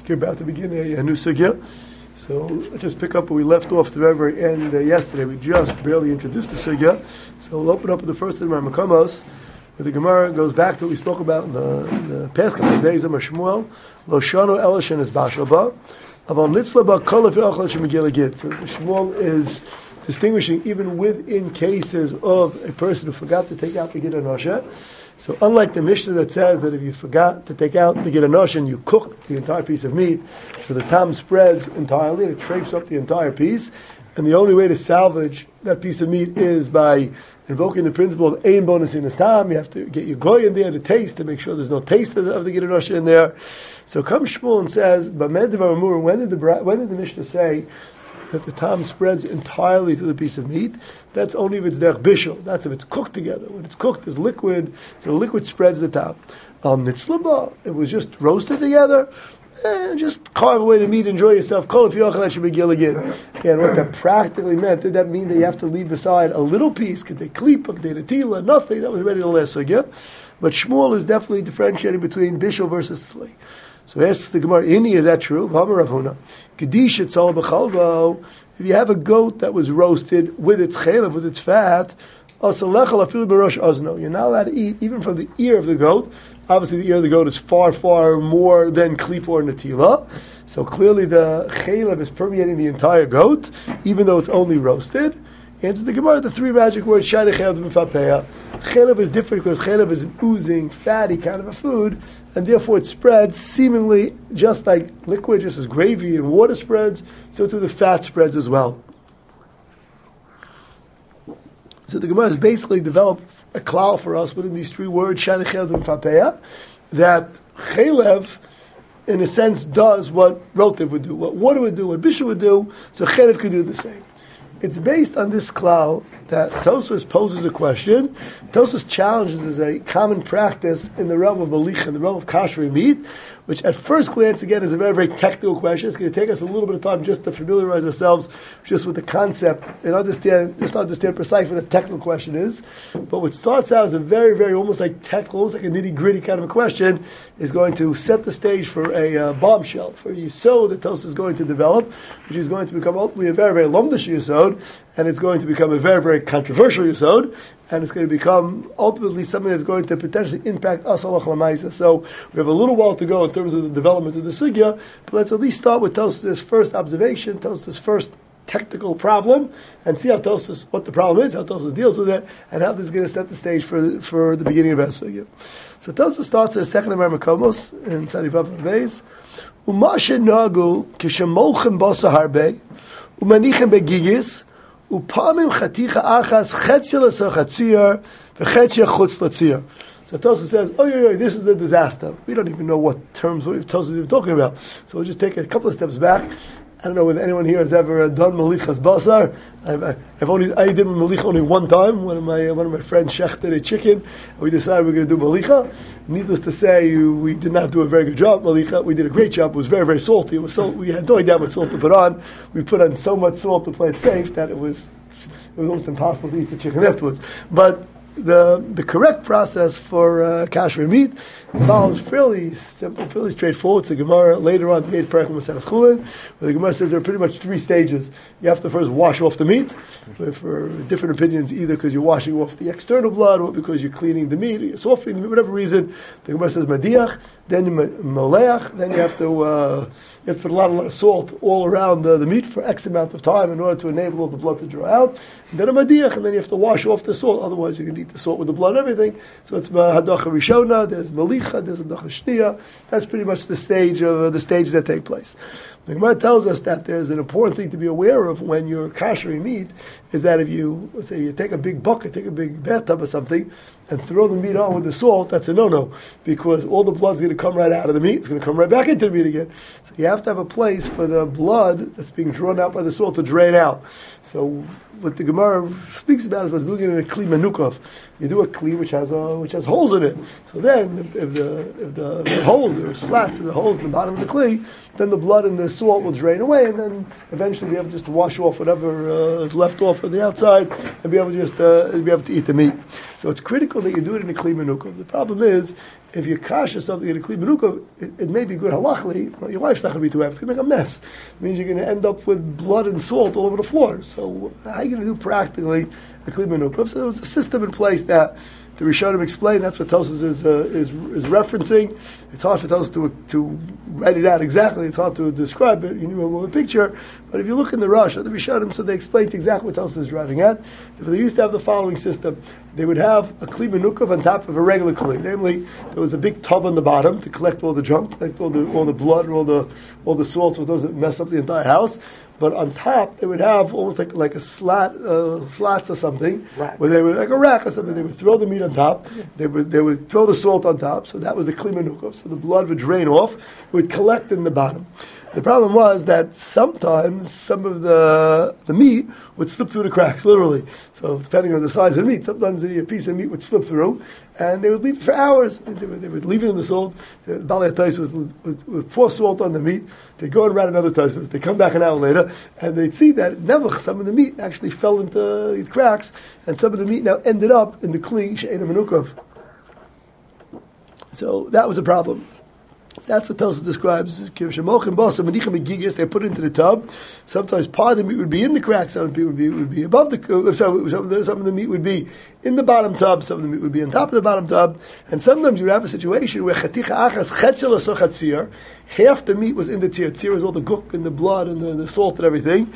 We're about to begin a new sugya. So let's just pick up where we left off at the very, very end yesterday. We just barely introduced the sugya. So we'll open up with the first of the Makomos, where the Gemara goes back to what we spoke about in the past couple of days of Shmuel. Lo shano elishin is bashalba. Aval nitzlaba kol v'achal shemigil agit. So Shmuel is distinguishing even within cases of a person who forgot to take out the Gid Anosha. So unlike the Mishnah that says that if you forgot to take out the Gid Anosha and you cook the entire piece of meat, so the tam spreads entirely, and it shapes up the entire piece, and the only way to salvage that piece of meat is by invoking the principle of ein bonus in his tam. You have to get your goy in there to taste, to make sure there's no taste of the Gid Anosha in there. So comes Shmuel and says, when did the Mishnah say that the tam spreads entirely to the piece of meat? That's only if it's derech bishul. That's if it's cooked together. When it's cooked, there's liquid, so the liquid spreads the tam. Nitzlaba, it was just roasted together, just carve away the meat, enjoy yourself. Kol v'yochel should be again. And what that practically meant, did that mean that you have to leave aside a little piece? Could they klipa, could they tila? Nothing. That was already the last sugya. But Shmuel is definitely differentiating between bishul versus slay. So asks the Gemara, is that true? If you have a goat that was roasted with its chelav, with its fat, you're not allowed to eat even from the ear of the goat. Obviously the ear of the goat is far, far more than klip or natila. So clearly the chelav is permeating the entire goat, even though it's only roasted. Answers the Gemara, the three magic words, shayde chelav v'fapeya. Chelav is different because chelav is an oozing, fatty kind of a food, and therefore it spreads seemingly just like liquid, just as gravy and water spreads, so too the fat spreads as well. So the Gemara has basically developed a klal for us within these three words, shayde chelav v'fapeya, that chelav, in a sense, does what rotiv would do, what water would do, what bishul would do, so chelav could do the same. It's based on this klal that Tosfos poses a question. Tosfos challenges as a common practice in the realm of malich, in the realm of kashrei meat, which at first glance, again, is a very, very technical question. It's going to take us a little bit of time just to familiarize ourselves just with the concept and understand precisely what the technical question is. But what starts out as a very, very almost like technical, almost like a nitty-gritty kind of a question, is going to set the stage for a bombshell, for a yisod that Tosfos is going to develop, which is going to become ultimately a very, very lomdish yisod, and it's going to become a very, very controversial yisod, and it's going to become ultimately something that's going to potentially impact us halach l'maisa. So we have a little while to go in terms of the development of the sugya, but let's at least start with Tosfos' first observation, Tosfos' first technical problem, and see how Tosfos, what the problem is, how Tosfos deals with it, and how this is going to set the stage for the beginning of our sugya. So Tosfos starts as second of our Makomos in Tzadivav Beis. Umashe nagu kishemolchem bosa harbe umanichem begigis upamim chaticha achas chetzia l'sochatzir v'chetzia chutz l'tzir. So Tosfos says, this is a disaster. We don't even know what terms Tosfos is even talking about. So we'll just take a couple of steps back. I don't know whether anyone here has ever done malichas basar. I did malich only one time. One of my friends shechted a chicken. We decided we were going to do malicha. Needless to say, we did not do a very good job malicha. We did a great job. It was very, very salty. We had no idea how much salt to put on. We put on so much salt to play it safe that it was almost impossible to eat the chicken afterwards. But the correct process for kashrei meat involves fairly simple, fairly straightforward. It's a Gemara later on, the 8th parak of Maseches Chulin, where the Gemara says there are pretty much three stages. You have to first wash off the meat, for different opinions, either because you're washing off the external blood, or because you're cleaning the meat, or you're softening the meat, whatever reason. The Gemara says madiach, then moleach, then you have to put a lot of salt all around the meat for X amount of time in order to enable all the blood to draw out. And then a madiach, and then you have to wash off the salt, otherwise you're going to eat the salt with the blood and everything. So it's hadacha rishona, there's malicha, there's hadacha shniya. That's pretty much the stages that take place. The Gemara tells us that there's an important thing to be aware of when you're kashrei meat, is that if you, let's say you take a big bucket, take a big bathtub or something, and throw the meat on with the salt, that's a no-no, because all the blood's going to come right out of the meat, it's going to come right back into the meat again. So you have to have a place for the blood that's being drawn out by the salt to drain out. So what the Gemara speaks about is what's looking at a kli menukov. You do a kli which has holes in it. So then, if the holes, there are slats in the holes in the bottom of the kli, then the blood and the salt will drain away, and then eventually be able just to wash off whatever is left off on the outside, and be able to just be able to eat the meat. So So it's critical that you do it in a Kli Menukov. The problem is, if you kasha something in a Kli Menukov, it may be good halachically, but your wife's not going to be too happy. It's going to make a mess. It means you're going to end up with blood and salt all over the floor. So how are you going to do practically a Kli Menukov? So there was a system in place that the Rishonim explained. That's what Tosfos is referencing. It's hard for Tosfos to write it out exactly. It's hard to describe it. You need more of a picture. But if you look in the Rosh, the Rishonim, so they explained exactly what Tosfos is driving at. They used to have the following system. They would have a Kli Menukov on top of a regular Kli. Namely, there was a big tub on the bottom to collect all the junk, collect all the blood and all the salts, with those that mess up the entire house. But on top, they would have almost like a slats or something, where they would, like a rack or something, they would throw the meat on top, they would throw the salt on top, so that was the Kli Menukov, so the blood would drain off, it would collect in the bottom. The problem was that sometimes some of the meat would slip through the cracks, literally. So depending on the size of the meat, sometimes a piece of meat would slip through, and they would leave it for hours. They would leave it in the salt. The Bali HaTosfos would pour salt on the meat. They'd go and write another Tosfos. They'd come back an hour later, and they'd see that never some of the meat actually fell into the cracks, and some of the meat now ended up in the Kli She'eina Menukov. So that was a problem. So that's what Tosfos describes. They put it into the tub. Sometimes part of the meat would be in the cracks, some of the meat would be above some of the meat would be in the bottom tub, some of the meat would be on top of the bottom tub, and sometimes you would have a situation where half the meat was in the tzir. Tzir is all the guk and the blood and the salt and everything.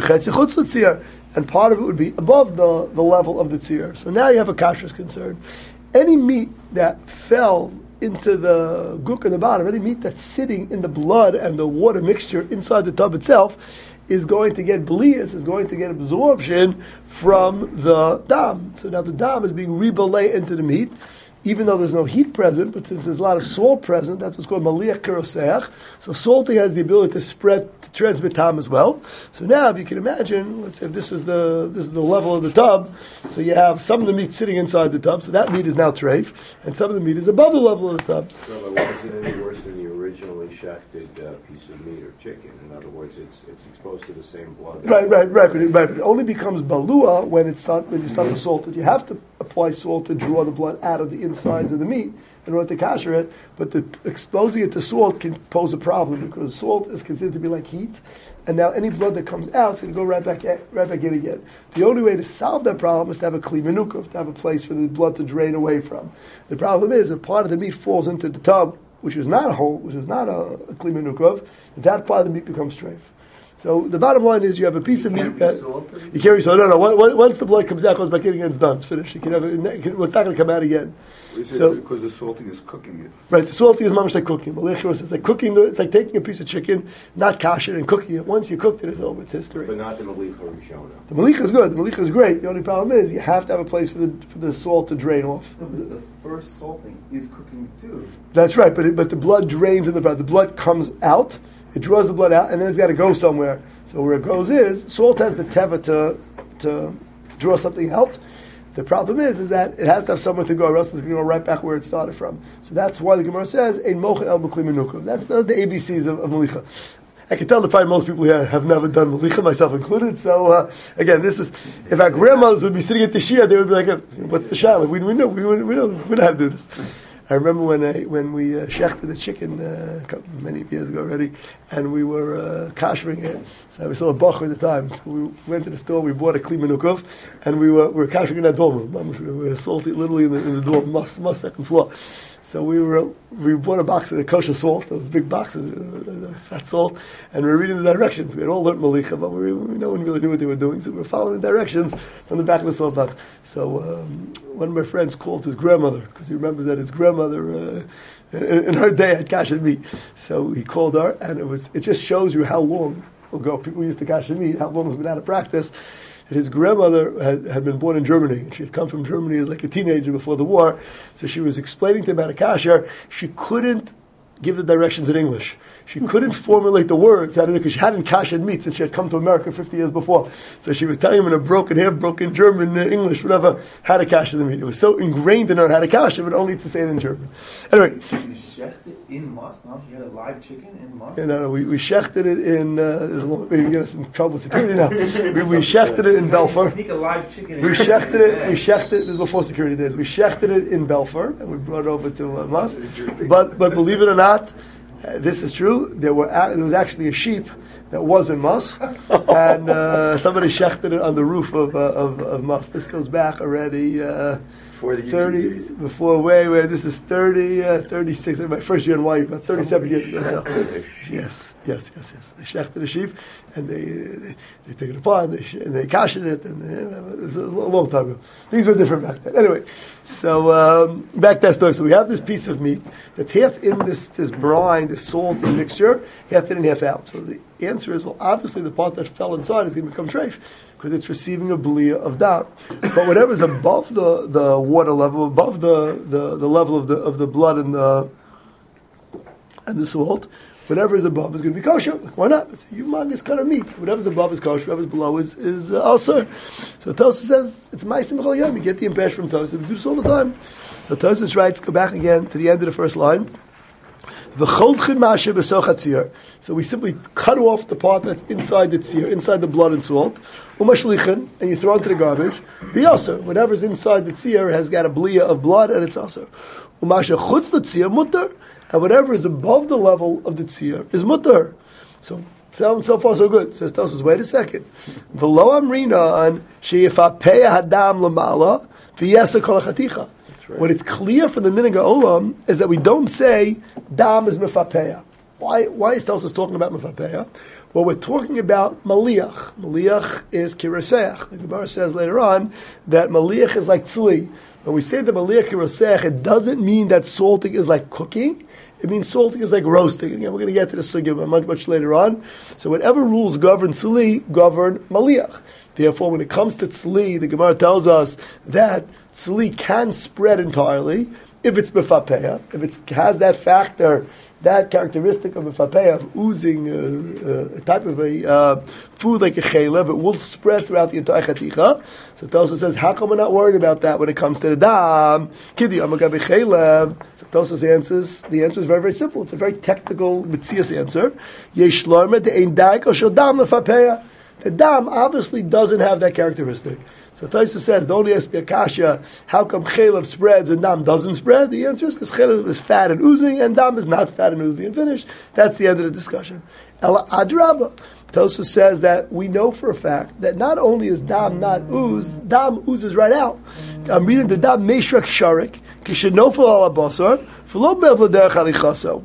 And part of it would be above the level of the tzir. So now you have a kashrus concern. Any meat that fell into the guk in the bottom, any meat that's sitting in the blood and the water mixture inside the tub itself is going to get blias, is going to get absorption from the dam. So now the dam is being rebelayed into the meat, even though there's no heat present, but since there's a lot of salt present, that's what's called maliach keroseach. So salting has the ability to transmit tam as well. So now, if you can imagine, let's say if this is the level of the tub, so you have some of the meat sitting inside the tub, so that meat is now treif, and some of the meat is above the level of the tub. So why is it any worse than the originally shafted piece of meat or chicken? In other words, it's exposed to the same blood. Right. But it only becomes balua when you start to salt it. You have to apply salt to draw the blood out of the insides of the meat in order to kasher it, but exposing it to salt can pose a problem because salt is considered to be like heat, and now any blood that comes out is going to go right back in again. The only way to solve that problem is to have a Kli Menukov, to have a place for the blood to drain away from. The problem is if part of the meat falls into the tub, which is not a Kli Menukov, that part of the meat becomes treif. So the bottom line is you have a piece of meat that you carry salt. No. Once the blood comes out, goes back in again, it's done. It's finished. It's not going to come out again. So because the salting is cooking it. Right, the salting is mamish like cooking. It's like cooking. It's like taking a piece of chicken, not kosher, and cooking it. Once you cooked it, it's over. It's history. But not the malicha rishona. The malicha is good. The malicha is great. The only problem is you have to have a place for the salt to drain off. No, but the first salting is cooking too. That's right, but the blood drains in the blood. The blood comes out. It draws the blood out, and then it's got to go somewhere. So where it goes is salt has the teva to draw something out. The problem is that it has to have somewhere to go, or else it's going to go right back where it started from. So that's why the Gemara says, "Ein mocha el b'kli menukov." That's the ABCs of malicha. I can tell that probably most people here have never done malicha, myself included. So again, this is if our grandmothers would be sitting at the shia, they would be like, "What's the shayla?" We know how to do this. I remember when we shechted the chicken many years ago already, and we were kashering it. So I was still a bocher at the time. So we went to the store, we bought a Kli Menukov, and we were kashering in that dorm room. We were salty literally in the dorm, must second floor. So we bought a box of kosher salt, those big boxes, fat salt, and we were reading the directions. We had all learned malicha, but no one really knew what they were doing, so we were following the directions from the back of the salt box. So one of my friends called his grandmother, because he remembers that his grandmother in her day had kasher meat. So he called her, and it just shows you how long ago people used to kasher meat, how long it's been out of practice. His grandmother had been born in Germany, and she had come from Germany as like a teenager before the war. So she was explaining to him about a kasher. She couldn't give the directions in English. She couldn't formulate the words because she hadn't kashed meat since she had come to America 50 years before. So she was telling him in a half-broken German, English, whatever, how to kash the meat. It was so ingrained in her how to kash it, but only to say it in German. Anyway. You shechted in Moss? Now she had a live chicken in Moss? No, we shechted it in, we're going to get us in trouble with security now. We shechted it in Belfer. Sneak a live chicken. We shechted it, this is before security days, we shechted it in Belfer, and we brought it over to Moss. But believe it or not, this is true. There was actually a sheep that was in Moss, and somebody shechted it on the roof of Moss. This goes back already before the YouTube 30 days. Before way. This is 36. My first year in YU, about 37 years ago. So. Yes. They shechted the sheep, and they took it apart, and they kashed it, and it was a long time ago. Things were different back then. Anyway, so back to that story. So we have this piece of meat that's half in this brine, this salty mixture, half in and half out. So the answer is, well, obviously the part that fell inside is going to become treif, because it's receiving a bliya of dam. But whatever is above the water level, above the level of the blood and the salt, whatever is above is going to be kosher. Like, why not? It's a humongous kind of meat. Whatever's above is kosher. Whatever's below is also. So Tosfos says it's ma'asim b'chol yom. You get the impression from Tosfos. We do this all the time. So Tosfos writes, go back again to the end of the first line. So we simply cut off the part that's inside the tzir, inside the blood and salt, and you throw it into the garbage. The aser, whatever's inside the tzir has got a bliya of blood, and it's aser. And whatever is above the level of the tzir is mutter. So far so good. Says Tosfos, wait a second. V'lo amrinan sheyifapeya hadam lamala v'yesa kol hachaticha. Right. What it's clear from the Minhag Olam is that we don't say dam is mefapeya. Why is Tosfos talking about mefapeya? Well, we're talking about maliach. Maliach is kiraseach. The Gemara says later on that maliach is like tzli. When we say the maliach kiraseach, it doesn't mean that salting is like cooking. It means salting is like roasting. Again, we're going to get to the sugya much later on. So whatever rules govern tzli govern maliach. Therefore, when it comes to tzli, the Gemara tells us that tzli can spread entirely if it's mefapeya, if it has that factor, that characteristic of mefapeya, of oozing a type of a food like a chaylev, it will spread throughout the entire chaticha. So Tosfos says, how come we're not worried about that when it comes to the dam? Kidi amagabi chaylev. So Tosfos answers, the answer is very, very simple. It's a very technical, mitzias answer. Yesh lorma de'ein daik o shel dam mefapeya. The dam obviously doesn't have that characteristic. So Tosfos says, don't ask me akasha, how come chaylev spreads and dam doesn't spread? The answer is because chaylev is fat and oozing, and dam is not fat and oozing and finished. That's the end of the discussion. Ela adraba. Tosfos says that we know for a fact that not only is dam not ooze, dam oozes right out. I'm reading the dam meshrak sharik, kishenofel ala basar, v'lo mevla derech alichaso.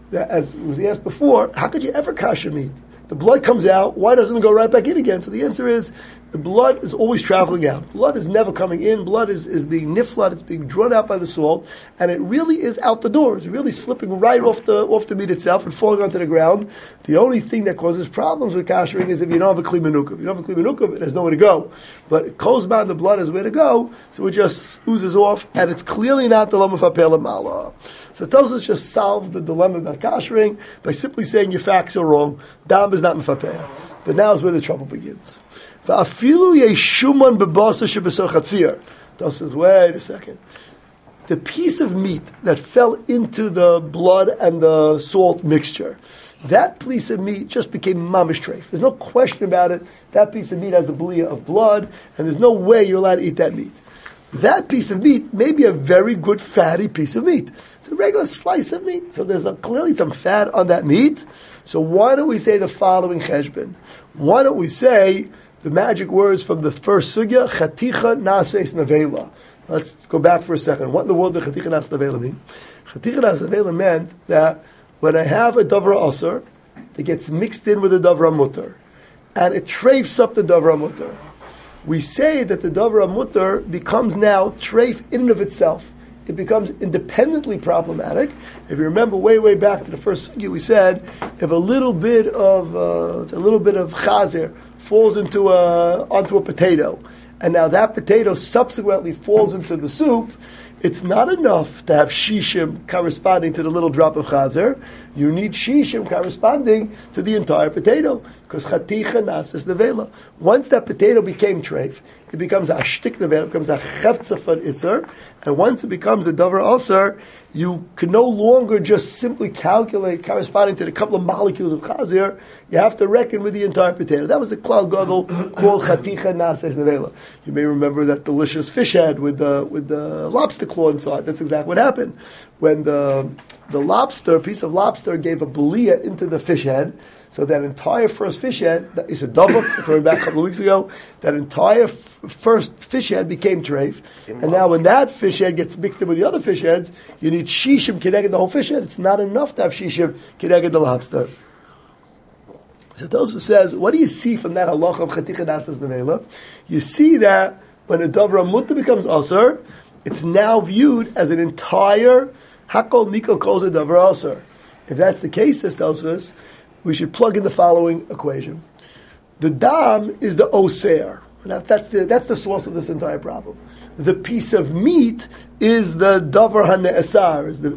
As was asked before, how could you ever kasha meat? The blood comes out, why doesn't it go right back in again? So the answer is, the blood is always traveling out. Blood is never coming in. Blood is being niflat, it's being drawn out by the salt, and it really is out the door. It's really slipping right off the meat itself and falling onto the ground. The only thing that causes problems with kashering is if you don't have a kli menukav. If you don't have a kli menukav, it has nowhere to go. But it kozman, the blood has where to go, so it just oozes off, and it's clearly not the lamafapel mala. So Tosfos just solved the dilemma about kashering by simply saying your facts are wrong. Dam is not mefapeya. But now is where the trouble begins. Tosfos says, wait a second. The piece of meat that fell into the blood and the salt mixture, that piece of meat just became mamish treif. There's no question about it. That piece of meat has a bliya of blood, and there's no way you're allowed to eat that meat. That piece of meat may be a very good fatty piece of meat. It's a regular slice of meat. So there's clearly some fat on that meat. So why don't we say the following cheshbon? Why don't we say the magic words from the first sugya, chaticha nases nevela. Let's go back for a second. What in the world did chaticha nas nevela mean? Chaticha nas nevela meant that when I have a davra aser, it gets mixed in with a davra mutter, and it treifs up the davra mutter. We say that the davra mutter becomes now treif in and of itself. It becomes independently problematic. If you remember way back to the first sugya, we said if a little bit of chazer falls onto a potato, and now that potato subsequently falls into the soup, it's not enough to have shishim corresponding to the little drop of chazer. You need shishim corresponding to the entire potato, because chaticha nases nevela. Once that potato became treif, it becomes a shtik nevela, it becomes a cheftzafad iser, and once it becomes a davar aser, you can no longer just simply calculate corresponding to the couple of molecules of chazer. You have to reckon with the entire potato. That was the klal gadol called chaticha nases nevela. You may remember that delicious fish head with the lobster claw inside. That's exactly what happened when the piece of lobster gave a belia into the fish head. So that entire first fish head, that is a dovuk, throwing back a couple of weeks ago, that entire first fish head became treif. And now when that fish head gets mixed in with the other fish heads, you need shishim kineged the whole fish head. It's not enough to have shishim kineged the lobster. So it also says, what do you see from that halacha of chaticha nasas nevela? You see that when a davar mutta becomes aser, it's now viewed as an entire hakol mikol kol ze davar aser. If that's the case, says Tosfos, we should plug in the following equation. The dam is the oser. That's the source of this entire problem. The piece of meat is the davar hane'asar, is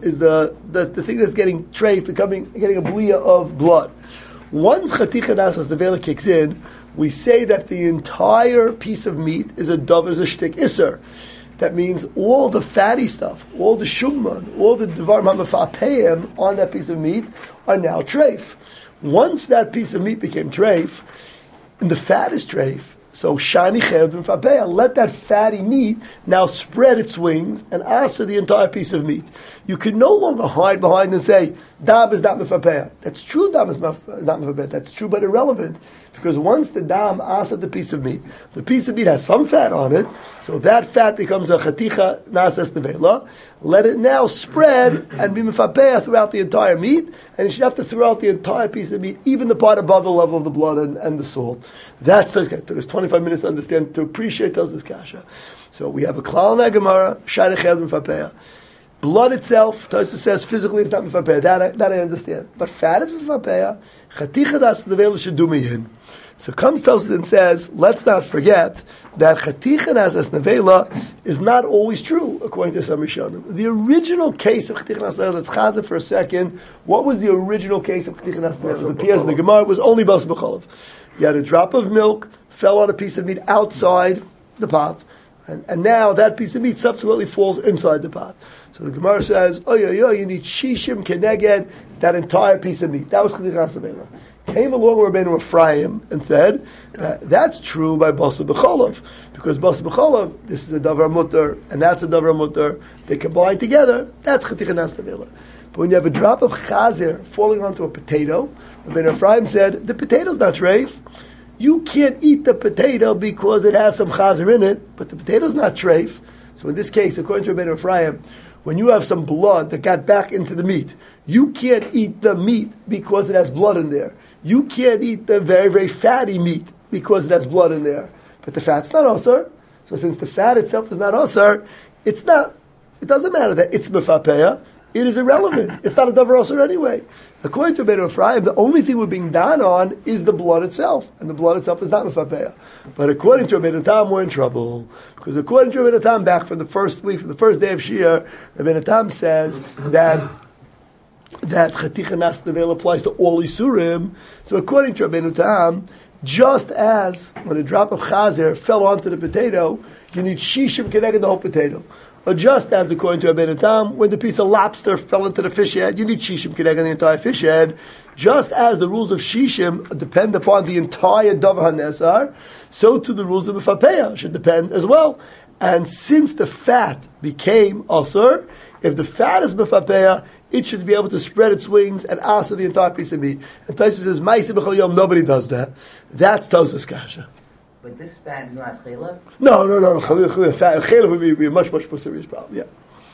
the thing that's getting treif, getting a bliya of blood. Once chaticha nasas nevela kicks in, we say that the entire piece of meat is a davar shtik iser. That means all the fatty stuff, all the shumman, all the devar mamafapeim on that piece of meat are now treif. Once that piece of meat became treif, and the fat is treif, so shani chevim fapeya, let that fatty meat now spread its wings and asa the entire piece of meat. You can no longer hide behind and say, dam is not mefapeya. That's true, dam is not mefapeya. That's true, but irrelevant. Because once the dam asa the piece of meat has some fat on it, so that fat becomes a chaticha nasas nevela. Let it now spread and be mefapeya throughout the entire meat, and you should have to throw out the entire piece of meat, even the part above the level of the blood and the salt. That's it took us 25 minutes to understand, to appreciate Tosfos kasha. So we have a klal in Gemara, shayne chel mefapeya. Blood itself, Tosfos says, physically it's not mefapeya. That I understand. But fat is mefapeya. Chaticha nasas nevela should do me in. So comes Tosfos and says, let's not forget that chaticha nasas nevela is not always true, according to some Rishonim. The original case of chaticha nasas nevela, let's chazer for a second. What was the original case of chaticha nasas nevela? It appears in the Gemara, it was only bas b'cholav. You had a drop of milk, fell on a piece of meat outside the pot, and now that piece of meat subsequently falls inside the pot. So the Gemara says, you need shishim keneged that entire piece of meat. That was chaticha nasas nevela. Came along Rabbeinu Ephraim and said, that's true by Basa B'cholav. Because Basa B'cholav, this is a davar mutter, and that's a davar mutter. They combine together, that's chaticha nasas nevela. But when you have a drop of chazer falling onto a potato, Rabbeinu Ephraim said, the potato's not treif. You can't eat the potato because it has some chazer in it, but the potato's not treif. So in this case, according to Rabbeinu Ephraim, when you have some blood that got back into the meat, you can't eat the meat because it has blood in there. You can't eat the very, very fatty meat because it has blood in there. But the fat's not osar. So since the fat itself is not osar, it doesn't matter that it's mefapeya. It is irrelevant. It's not a davar osar anyway. According to Rabbeinu Ephraim, the only thing we're being done on is the blood itself. And the blood itself is not mefapeya. But according to Rabbeinu Tam, we're in trouble. Because according to Rabbeinu Tam, back from the first week, from the first day of Shir, Rabbeinu Tam says that chaticha nasas nevela applies to all isurim. So according to Rabbeinu Tam, just as when a drop of chazer fell onto the potato, you need shishim keneged the whole potato. Or just as according to Rabbeinu Tam, when the piece of lobster fell into the fish head, you need shishim keneged the entire fish head. Just as the rules of shishim depend upon the entire davar hanesar, so too the rules of mefapeya should depend as well. And since the fat became asur, if the fat is mefapeya, it should be able to spread its wings and asa the entire piece of meat. And Tosfos says, "Ma'aseh b'chol yom," nobody does that. That's Tosfos kasha. But this fat is not chaylev? No. Chaylev would be a much more serious problem. Yeah.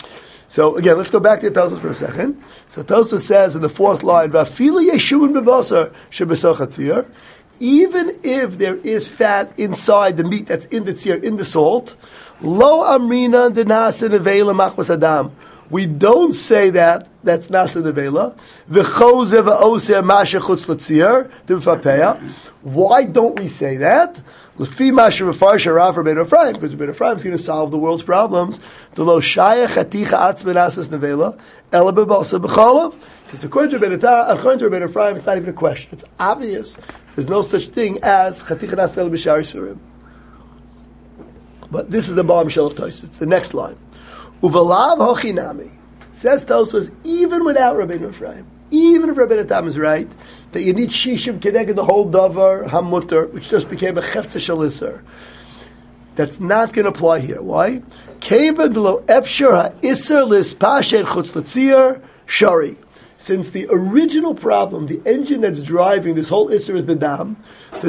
So again, let's go back to Tosfos for a second. So Tosfos says in the fourth line, "Va'afili yeshumin b'basar shebesach hatzir." Even if there is fat inside the meat that's in the tzir, in the salt, lo amrina denasa nevela machmas adam. We don't say that. That's nasa nevela. V'choze v'oseh masha chutz l'tzir d'mfapeya. Why don't we say that? L'fi masha v'farsha Rav Rabbeinu Ephraim, because Rabbeinu Ephraim is going to solve the world's problems. D'lo shaya chaticha atzme nasas nevela ela b'balsa b'cholav. Since according to Rabbeinu Ephraim, it's not even a question. It's obvious. There's no such thing as chaticha nasas nevela b'shar yisurim. But this is the Baal Mishal of Tosfos. It's the next line. Uvalav hochinami. Says Tosfos, even without Rabbeinu Ephraim, even if Rabbeinu Tam is right, that you need shishim keneged the whole davar hamutter, which just became a chefza shalisser. That's not going to apply here. Why? Keva delo efshar ha'isser lispashet chutz l'tzir shari. Since the original problem, the engine that's driving this whole isser is the dam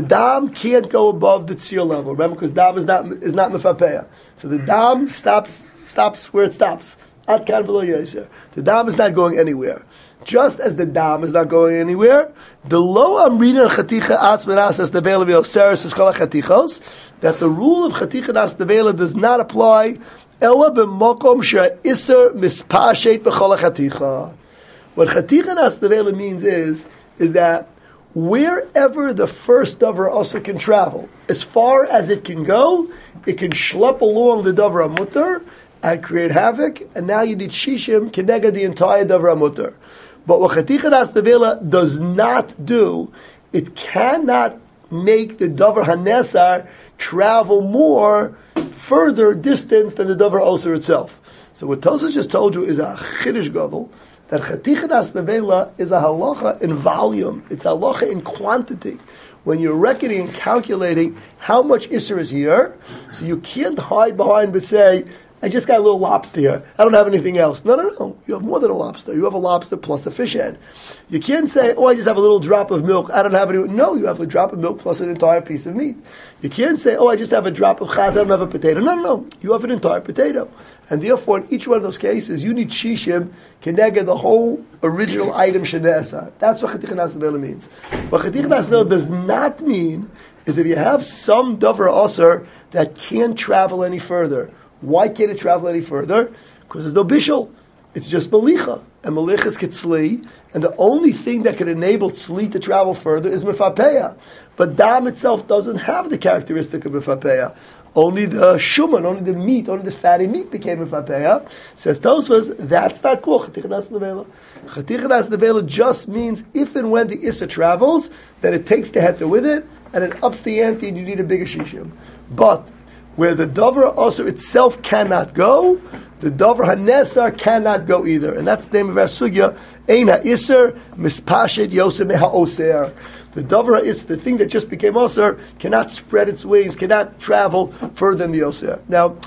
can't go above the tzir level. Remember, because dam is not mefapeya. So the dam stops where it stops. At kan v'lo yoser. The dam is not going anywhere. Just as the dam is not going anywhere, the lo amrina chaticha atzmenas as nevela v'yoseres is kol chatichos, that the rule of chaticha nas nevela does not apply ela b'mokom she'isser mispashet b'chol chaticha. What chaticha nas nevela means is that wherever the first davar also can travel, as far as it can go, it can schlep along the davar amutter and create havoc, and now you need shishim kenega the entire davar amutter. But what chaticha nas nevela does not do, it cannot make the davar hanesar travel more further distance than the davar osir itself. So what Tosfos just told you is a chiddush gadol, that chaticha nas nevela is a halacha in volume. It's a halacha in quantity. When you're reckoning and calculating how much isser is here, so you can't hide behind but say, I just got a little lobster here. I don't have anything else. No. You have more than a lobster. You have a lobster plus a fish head. You can't say, I just have a little drop of milk. I don't have any. No, you have a drop of milk plus an entire piece of meat. You can't say, I just have a drop of chaz. I don't have a potato. No. You have an entire potato. And therefore, in each one of those cases, you need shishim kenega the whole original item shenesa. That's what chaticha nas nevela means. What chaticha nas nevela does not mean is if you have some davar aser that can't travel any further. Why can't it travel any further? Because there's no bishul. It's just malicha. And malichas get tzli. And the only thing that can enable tzli to travel further is mefapeya. But dam itself doesn't have the characteristic of mefapeya. Only the shuman, only the meat, only the fatty meat became mefapeya. Says Tosfos, that's not cool. Chaticha nas nevela. Chaticha nas nevela just means if and when the issa travels, then it takes the heter with it, and it ups the ante, and you need a bigger shishim. But where the davar osir itself cannot go, the davar hanesar cannot go either, and that's the name of our sugya. Ein ha'isser mispashet yosem ha'oser. The davar is the thing that just became osir cannot spread its wings, cannot travel further than the oser. Now,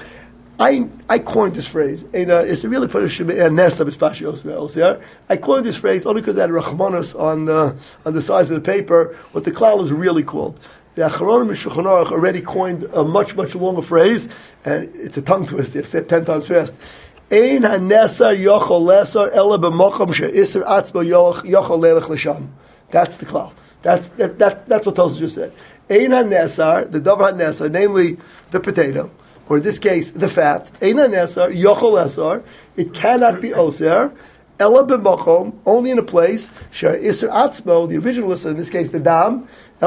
I coined this phrase. It's really put a nesa mispashet yosem ha'oser. I coined this phrase only because I had rachmanos on the size of the paper. What the klal is really called. The Acharonim and Shulchan Aruch already coined a much longer phrase, and it's a tongue twister. They've said 10 times fast. Ein hanesar yochol lesar ela b'mokom she'isr atzmo yochol lelech l'sham. That's the klal. That's what Tosfos just said. Ein hanesar, the davar hanesar, namely the potato, or in this case the fat. Ein hanesar yochol lesar. It cannot be oser. Ela b'mokom, only in a place she'isr atzmo, the original in this case the dam.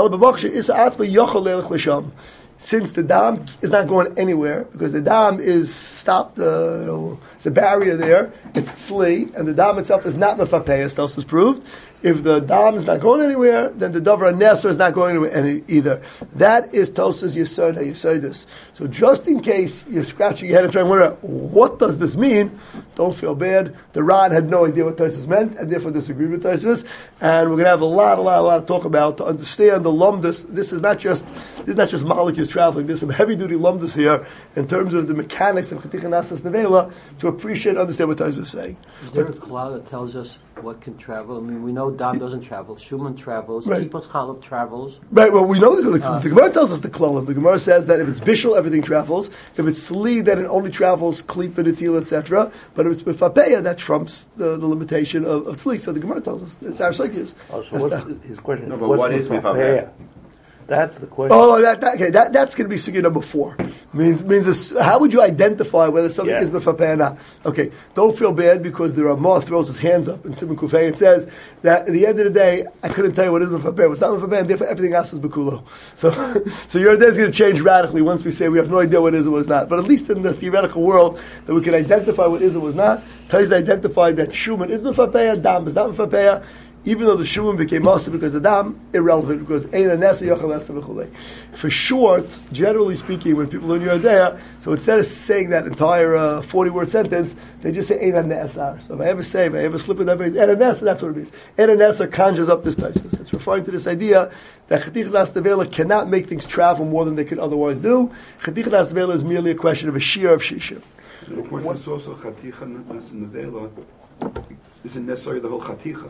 Since the dam is not going anywhere, because the dam is stopped, it's a barrier there, it's tzli, and the dam itself is not mefapeya, as Tosfos proved. If the dam is not going anywhere, then the davar hanesar is not going anywhere either. That is Tosfos Yesodis. So just in case you're scratching your head and trying to wonder, what does this mean? Don't feel bad. The Ran had no idea what Tosfos meant, and therefore disagreed with Tosfos. And we're going to have a lot to talk about to understand the lumdus. This is not just molecules traveling. There's some heavy duty lumdus here in terms of the mechanics of chaticha nas nevela to appreciate and understand what Tosfos is saying. Is there a cloud that tells us what can travel? I mean, we know dam doesn't travel. Shuman travels. Right. Tipos chalav travels. Right. Well, we know the Gemara tells us the klolim. The Gemara says that if it's bishul, everything travels. If it's sli, then it only travels klip and etil, etc. But if it's mefapeya, that trumps the limitation of tzli. So the Gemara tells us it's our sugyas. So what's his question? No, but what is mefapeya? That's the question. Oh, that's going to be sugya number 4. Means this, how would you identify whether something is mefapeh or not? Okay, don't feel bad because the Ramah throws his hands up in Simon Kufay and says that at the end of the day, I couldn't tell you what is mefapeh. It's not mefapeh, and therefore everything else is bekulo. So your day is going to change radically once we say we have no idea what is or was not. But at least in the theoretical world, that we can identify what is or was not. Taiz identified that shuman is mefapeh, dam is not mefapeh. Even though the shuman became masa because of dam, irrelevant because eina nesa yochel nesa v'chulei. For short, generally speaking, when people learn Yeridea, so instead of saying that entire 40-word sentence, they just say eina nesar. So if I ever slip in that phrase, eina nesa, that's what it means. Eina nesa conjures up this type. It's referring to this idea that Chetich Nas Nevela cannot make things travel more than they could otherwise do. Chetich Nas Nevela is merely a question of a shear of shishim. So the question is also Chaticha Nas Nevela isn't necessarily the whole Chaticha.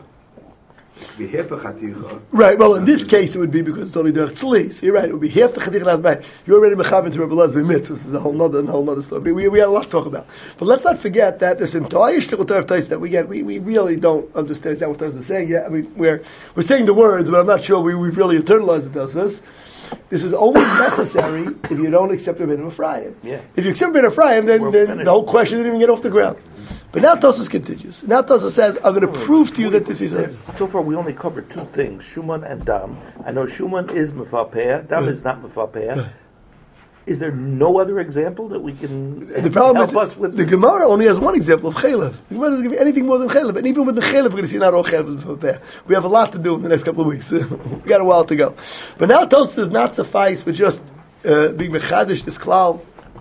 Be half the chaticha. Right. Well, in this case, it would be because it's only the tzli. So you're right. It would be half the chaticha. You're already mechaven to Rebbe Elazar mitzvah. This is a whole other story. We have a lot to talk about. But let's not forget that this entire shtickle Torah Tais that we get, we really don't understand exactly what Tais is saying. Yeah, I mean, we're saying the words, but I'm not sure we've really internalized the Tais. This is only necessary if you don't accept a minimum Ephraim. Yeah. If you accept a minimum Ephraim, then the whole question didn't even get off the ground. But now Tosas continues. Now Tosas says, I'm going to prove to you that this is a... So far we only covered 2 things, Shuman and Dam. I know Shuman is Mefapeh, Dam is not Mefapeh. Is there no other example that we can the problem help is us with? The Gemara only has one example of Chalev. The Gemara doesn't give you anything more than Chalev. And even with the Chalev, we're going to see not all Chalev is Mefapeh. We have a lot to do in the next couple of weeks. We got a while to go. But now Tosas does not suffice with just being Mechadish, this klal,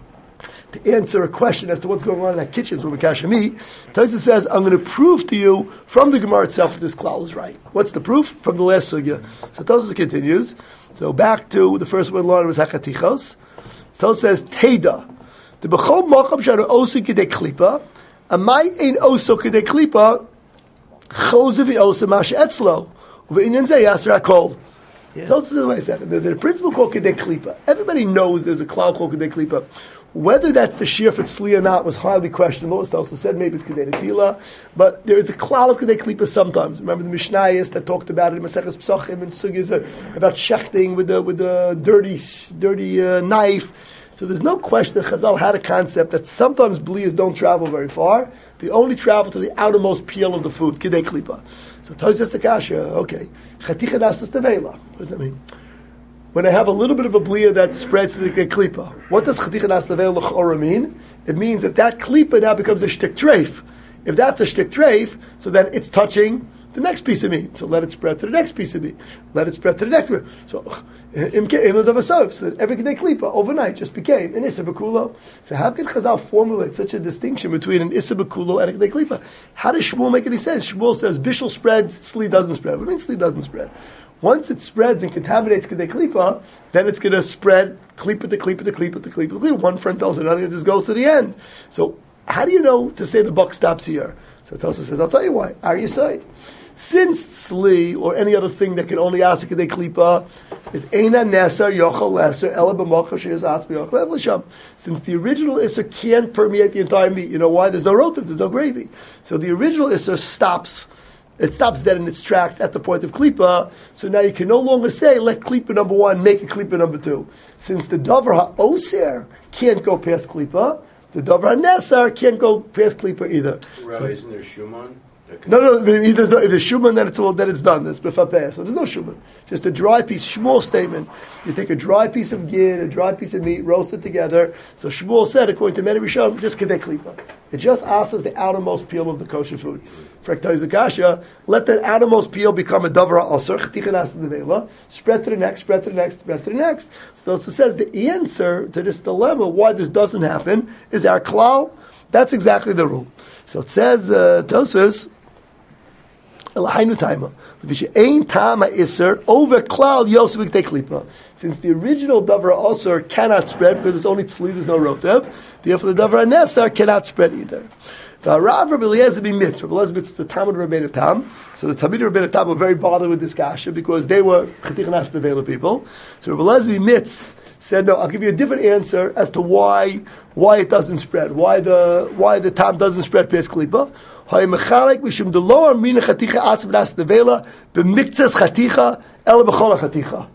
to answer a question as to what's going on in that kitchen with Makashami. Tosfos says, I'm going to prove to you from the Gemara itself that this klal is right. What's the proof? From the last sugya. So Tosfos continues. So back to the first word learned was Hakatichos. Tosfos says, Teda. The b'chol macham shanu osu k'dei klipa, amai ein osu k'dei klipa, chosev osu mash etzlo, uve'inyan zeh yaser hakol. Tosfos says, wait a second, there's a principle called k'dei klipa. Everybody knows there's a klal called k'dei klipa. Whether that's the shear for tzli or not was highly questionable. It's also said maybe it's kedei netila, but there is a klal of kedei klipa sometimes. Remember the Mishnayos that talked about it in Maseches Pesachim and sugyas about shechting with the dirty knife. So there's no question that Chazal had a concept that sometimes blias don't travel very far. They only travel to the outermost peel of the food, kedei klipa. So Tosfos Akasha, okay, chaticha nasas nevela. What does that mean? When I have a little bit of a blia that spreads to the klipa, what does chaticha nas nevela l'chora mean? It means that klipa now becomes a shtik treif. If that's a shtik treif, so then it's touching the next piece of meat. So let it spread to the next piece of meat. Let it spread to the next one. So so every kedei klipa overnight just became an issa b'kulo. So how can Chazal formulate such a distinction between an issa b'kulo and a kedei klipa? How does Shmuel make any sense? Shmuel says bishul spreads, tzli doesn't spread. What do you mean tzli doesn't spread? Once it spreads and contaminates kedei klipa, then it's going to spread klipa to klipa to klipa to klipa to klipa. One friend tells another, it just goes to the end. So how do you know to say the buck stops here? So Tosfos says, I'll tell you why. Are you side? Since tzli or any other thing that can only ask kedei klipa is eina neser yochel leser ela b'mochav she'ez atz b'yochel l'sham. Since the original issa can't permeate the entire meat, you know why? There's no rotav, there's no gravy. So the original issa stops. It stops dead in its tracks at the point of klipa. So now you can no longer say, let klipa number 1 make a klipa number 2. Since the davar ha'oser can't go past klipa, the davar ha'nesar can't go past klipa either. Rabbi, So, isn't there shuman? no. If there's shuman, then it's done. It's b'fapeh. So there's no shuman. Just a dry piece. Shmuel statement. You take a dry piece of gid, a dry piece of meat, roast it together. So Shmuel said, according to many Rishonim, just kedei klipa. It just asks the outermost peel of the kosher food. Frektoiz Akasha, let that outermost peel become a davar ha'oser, chaticha nas nevela, spread to the next, spread to the next, spread to the next. So it says the answer to this dilemma, why this doesn't happen, is our klal. That's exactly the rule. So it says, Tosfos, Elahainu taima. Ein tama iser over klal yosef kedei klipa. Since the original davar ha'oser cannot spread because it's only tzli, there's no rotev, therefore the davar ha'nesar cannot spread either. The Rav Rabbi Eliezer b'mitz. Rabbi Eliezer is the Talmud Rabbeinu Tam. So the Talmud Rabbeinu Tam were very bothered with this kasha because they were chaticha nas nevela people. So Rabbi Eliezer b'mitz said, no, I'll give you a different answer as to why it doesn't spread, why the tam doesn't spread past klipa. Hay mechalek mishum de lo amrina chaticha atzim nas nevela b'miktzas chaticha ela b'chol chaticha.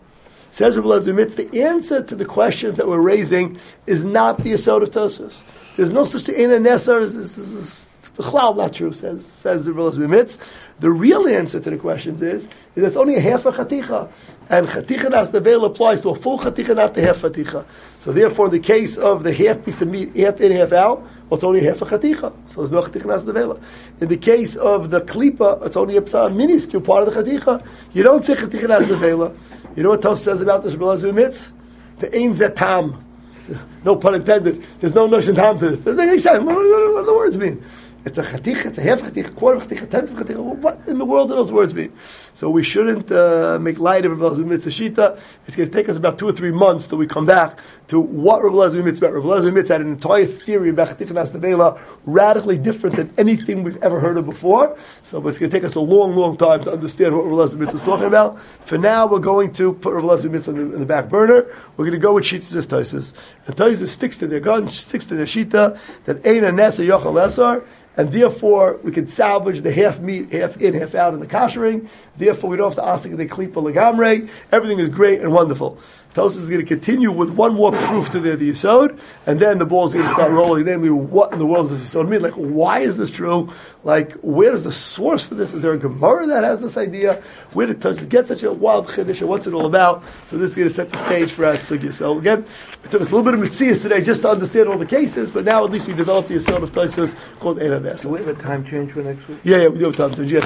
Says Rabbi Elazar Mitz, the answer to the questions that we're raising is not the Yesod of Tosfos. There's no such thing in a Nesar. This is not true, says Rabbi Elazar Mitz. The real answer to the questions is it's only a half a chaticha. And chaticha nas nevel applies to a full chaticha, not the half chaticha. So therefore, in the case of the half piece of meat, half in, half out, well, it's only half a chaticha. So there's no chaticha nas nevela. In the case of the klipa, it's only a minuscule part of the chaticha. You don't say chaticha nas nevela. You know what Tosfos says about this, Rabbi Elazar Mitz? The ein zetam. No pun intended. There's no notion tam to this. Doesn't make any sense. What do the words mean? It's a chaticha, it's a half chaticha, quarter of chaticha, tenth of chaticha. What in the world do those words mean? So we shouldn't make light of Rabbi Elazar Mitz's shita. It's going to take us about 2 or 3 months till we come back to what Rabbi Elazar Mitz meant. Rabbi Elazar Mitz had an entire theory about chaticha nas nevela, radically different than anything we've ever heard of before. So it's going to take us a long, long time to understand what Rabbi Elazar Mitz was talking about. For now, we're going to put Rabbi Elazar Mitz in the back burner. We're going to go with Shitas as Tosfos. And Tosfos sticks to their guns, sticks to their shita, that ain't a nesa yochel esar. And therefore, we can salvage the half meat, half in, half out in the koshering. Therefore, we don't have to ask the klipa legamre. Everything is great and wonderful. Tosfos is going to continue with one more proof to the Yesod, and then the ball is going to start rolling. Namely, what in the world does Yesod mean? Like, why is this true? Like, where is the source for this? Is there a Gemara that has this idea? Where did Tosfos get such a wild chiddush? What's it all about? So this is going to set the stage for our sugya. So again, it took us a little bit of mitzias today just to understand all the cases, but now at least we developed the Yesod of Tosfos called Ein HaNes. Do we have a time change for next week? Yeah, we do have time to. Yes.